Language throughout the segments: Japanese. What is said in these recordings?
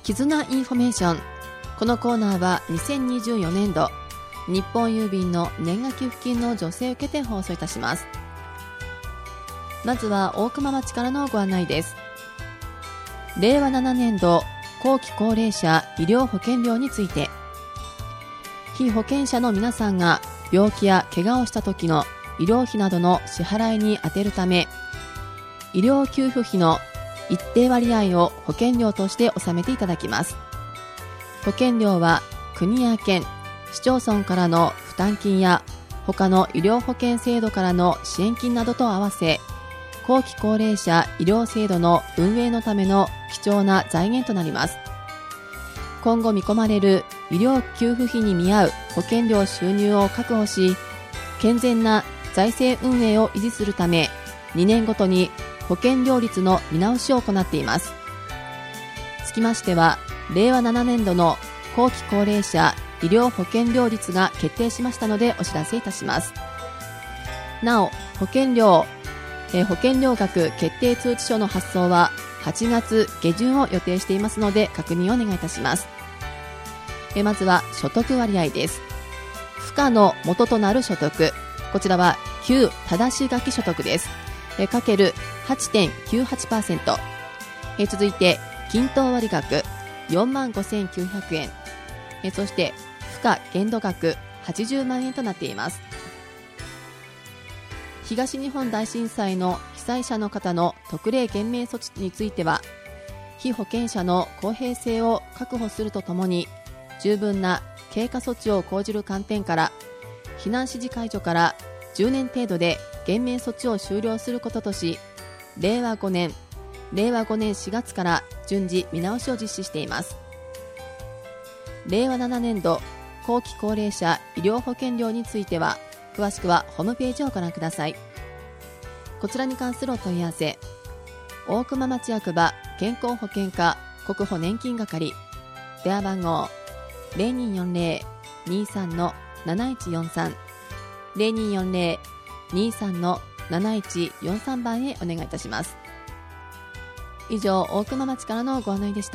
絆インフォメーション。このコーナーは2024年度日本郵便の年賀給付金の助成を受けて放送いたします。まずは大熊町からのご案内です。令和7年度後期高齢者医療保険料について、被保険者の皆さんが病気や怪我をした時の医療費などの支払いに充てるため、医療給付費の一定割合を保険料として納めていただきます。保険料は国や県、市町村からの負担金や他の医療保険制度からの支援金などと合わせ、後期高齢者医療制度の運営のための貴重な財源となります。今後見込まれる医療給付費に見合う保険料収入を確保し、健全な財政運営を維持するため、2年ごとに保険料率の見直しを行っています。つきましては、令和7年度の後期高齢者医療保険料率が決定しましたのでお知らせいたします。なお、保険料額決定通知書の発送は8月下旬を予定していますので確認をお願いいたします。まずは所得割合です。付加の元となる所得、こちらは旧正し書き所得です。かける 8.98%。続いて均等割額45,900円。そして付加限度額80万円となっています。東日本大震災の被災者の方の特例減免措置については、被保険者の公平性を確保するとともに、十分な経過措置を講じる観点から、避難指示解除から10年程度で減免措置を終了することとし、令和5年4月から順次見直しを実施しています。令和7年度後期高齢者医療保険料については、詳しくはホームページをご覧ください。こちらに関するお問い合わせ、大熊町役場健康保険課国保年金係、電話番号 0240-23-7143 0240-23-7143 番へお願いいたします。以上、大熊町からのご案内でした。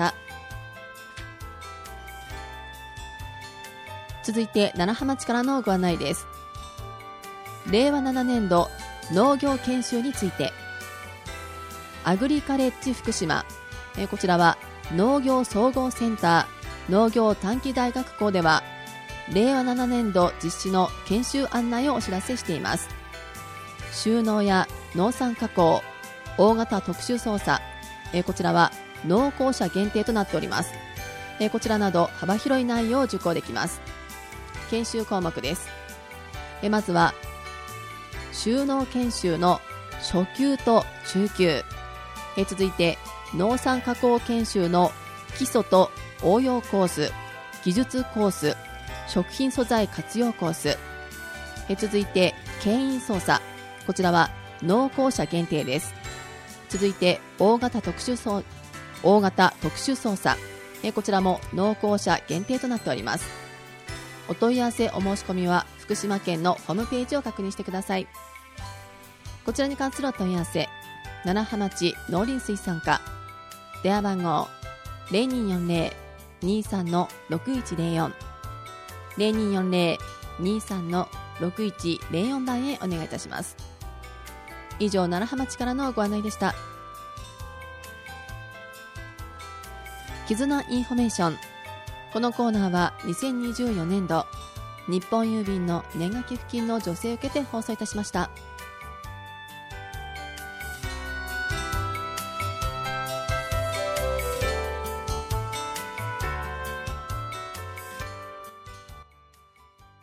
続いて楢葉町からのご案内です。令和7年度農業研修について、アグリカレッジ福島、こちらは農業総合センター農業短期大学校では、令和7年度実施の研修案内をお知らせしています。収納や農産加工、大型特殊操作、こちらは農耕者限定となっております。こちらなど幅広い内容を受講できます。研修項目です。まずは収納研修の初級と中級、続いて農産加工研修の基礎と応用コース、技術コース、食品素材活用コース、続いて牽引操作、こちらは農耕者限定です。続いて大型特殊操作、こちらも農耕者限定となっております。お問い合わせお申し込みは福島県のホームページを確認してください。こちらに関するお問い合わせ、楢葉町農林水産課、電話番号 0240-23-6104 0240-23-6104 番へお願いいたします。以上、楢葉町からのご案内でした。絆インフォメーション。このコーナーは2024年度日本郵便の年賀寄付金の助成を受けて放送いたしました。